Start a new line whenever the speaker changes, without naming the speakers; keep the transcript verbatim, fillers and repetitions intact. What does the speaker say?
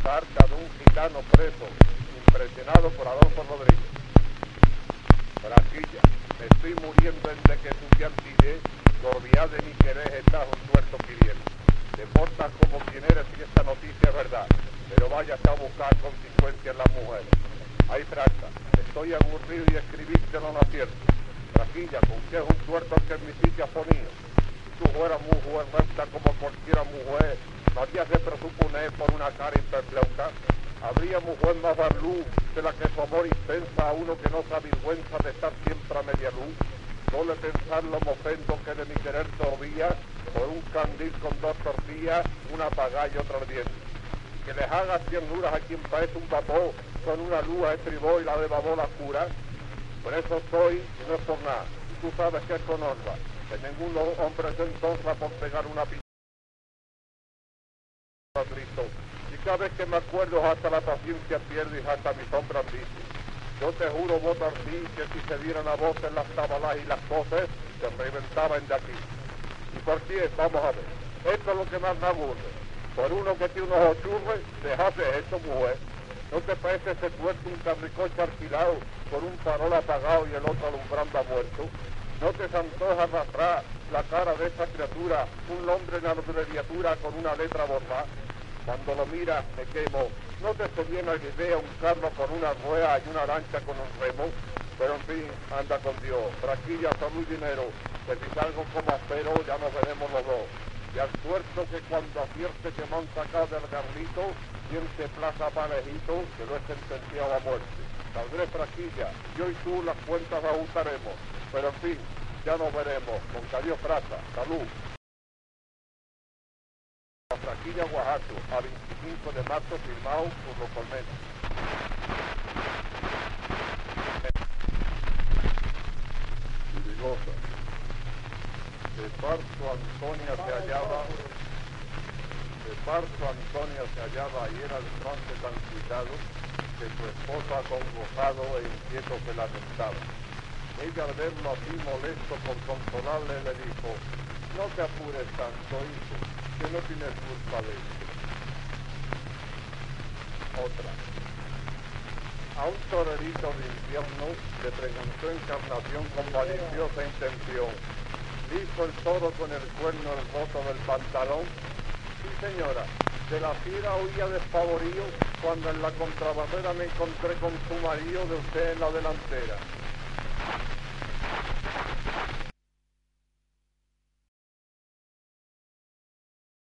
Carta de un gitano preso, impresionado por Adolfo Rodríguez. Braquilla, me estoy muriendo desde que tu piantide, gorbiá de mi querer estás un tuerto quiriendo. Te portas como quien eres y esta noticia es verdad, pero vayas a buscar consecuencias en las mujeres. Hay fracta, estoy aburrido y escribiste no acierto. Braquilla, con que es un tuerto el que en mi sitio has ponido. Si tú fueras mujer recta como cualquiera mujer, no habías de presuponer por una cara imperpleuca. Habría mujer más dar luz de la que su amor intensa a uno que no se avergüenza de estar siempre a media luz. Solo pensar lo mofendo que de mi querer todavía, por un candil con dos tortillas, una apagada y otra ardiente. Que les haga tiernuras a quien parece un vapor, con una luz a estribó y la de babó la cura. Por eso soy, y no es por nada, y tú sabes que es con honra, que ningún hombre se entonces por pegar una p*** a Cristo. Y cada vez que me acuerdo hasta la paciencia pierde y hasta mi sombra dice. Yo te juro, voto así, que si se dieran a voces las tabalas y las voces, se reventaban de aquí. ¿Y por qué? Vamos a ver. Esto es lo que más me aburre. Por uno que tiene unos ochurres, dejate esto, mujer. ¿No te parece ese tuerto un carricoche alquilado con un farol apagado y el otro alumbrando a muerto? ¿No te se antoja arrastrar la cara de esta criatura, un hombre en abreviatura con una letra borrada? Cuando lo miras me quemo. ¿No te se viene a la idea un carro con una rueda y una lancha con un remo? Pero en fin, anda con Dios. Braquilla, salud y dinero. Que si salgo como espero, ya nos veremos los dos. Y al tuerto que cuando acierte que me han sacado del garrito, siente plaza parejito, que lo he sentenciado a muerte. Saldré Braquilla, yo y tú las cuentas ajustaremos. Pero en fin, ya nos veremos. Con Dios Plaza, salud. Braquilla, Oaxaca, a veinticinco de marzo, firmado por los Colmenas. Digosa. De parto Antonia se hallaba, de parto Antonia se hallaba y era el trance tan cuidado que su esposa acongojado e inquieto se lamentaba. Ella al verlo así molesto por consolarle le dijo: no te apures tanto, hijo, que no tienes culpa de esto. Otra. A un torerito de infierno le preguntó Encarnación con maliciosa intención: ¿listo el toro con el cuerno el roto del pantalón? Sí, señora. De la fiera huía despavorido cuando en la contrabarrera me encontré con su marido de usted en la delantera.